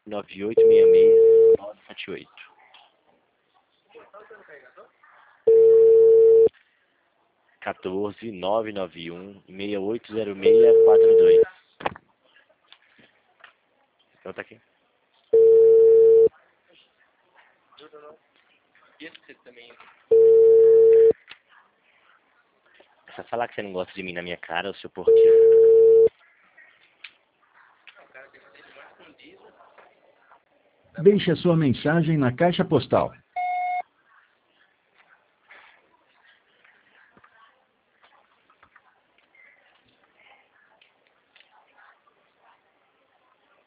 9866-978. Quatorze 991-680642. Então tá aqui. É só falar que você não gosta de mim na minha cara, o seu porquê. Deixe a sua mensagem na caixa postal